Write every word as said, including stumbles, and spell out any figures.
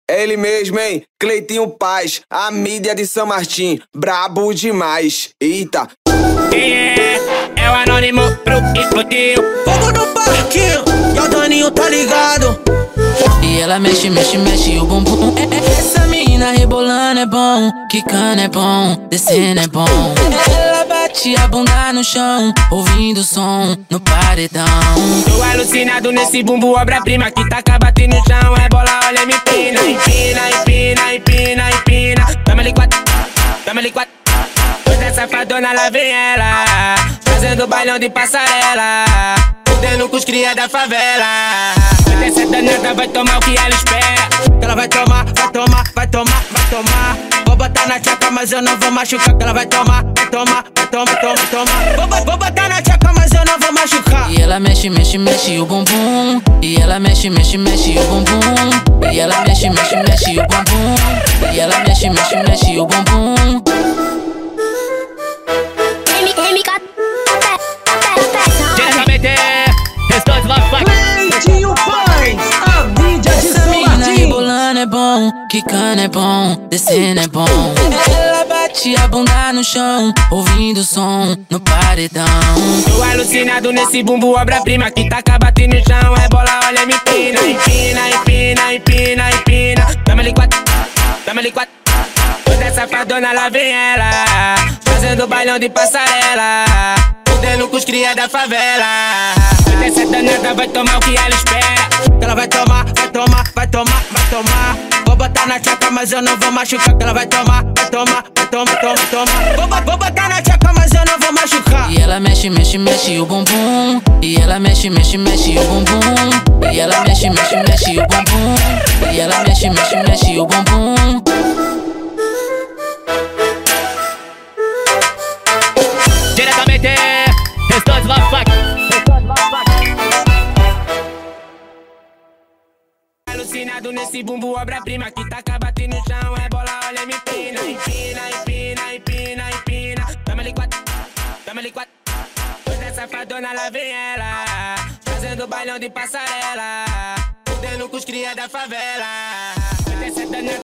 É ele mesmo, hein? Cleitinho Paz, a mídia de São Martim, brabo demais. Eita. Quem é? É o anônimo pro explodiu. Fogo no parquinho, e o Daninho tá ligado. E ela mexe, mexe, mexe o bumbum. Essa menina rebolando é bom, quicando é bom, descendo é bom. Ela bate a bunda no chão, ouvindo o som no paredão. Tô alucinado nesse bumbo, obra-prima que taca batendo no chão. É bola, olha, me empina, empina, empina, empina, empina. Toma-lhe quatro, toma-lhe quatro. Toda safadona, lá vem ela, fazendo bailão de passarela, fudendo com os cria da favela. Essa danada vai tomar o que ela espera. Ela vai tomar, vai tomar, vai tomar, vai tomar. Vou botar na tcheca, mas eu não vou machucar. Ela vai tomar, vai tomar, vai tomar, toma, toma. Vou, vou botar na tcheca, mas eu não vou machucar. E ela mexe, mexe, mexe o bumbum. E ela mexe, mexe, mexe o bumbum. E ela mexe, mexe, mexe o bumbum. E ela mexe, mexe, mexe o bumbum. Diretamente, restou de love fuck. Cleitinho Paz, a mídia de São Martim. Rebolando é bom, quicando é bom, descendo é bom. Ela bate a bunda no chão, ouvindo o som no paredão. Tô alucinado nesse bumbo, obra-prima que taca batendo no chão. É bola, olha, me empina, empina, empina, empina, empina. Toma-lhe quatro, toma-lhe quatro. Toda safadona, lá vem ela, fazendo bailão de passarela, fudendo com os cria da favela. Essa danada vai tomar o que ela espera. Ela vai tomar, vai tomar, vai tomar, vai tomar. Vou botar na tcheca, mas eu não vou machucar. Ela vai tomar, vai tomar, vai tomar, toma, toma. Vou, vou botar na tcheca, mas eu não vou machucar. E ela mexe, mexe, mexe o bumbum. E ela mexe, mexe, mexe o bumbum. E ela mexe, mexe, mexe o bumbum. E ela mexe, mexe, mexe o bumbum. Diretamente, restou de love fuck. Alucinado nesse bumbo, obra-prima que taca batendo no chão. É bola, olha, me empina, empina, empina, empina, empina. Toma-lhe quatro, toma-lhe quatro. Toda safadona, lá vem ela, fazendo bailão de passarela, fudendo com os cria da favela.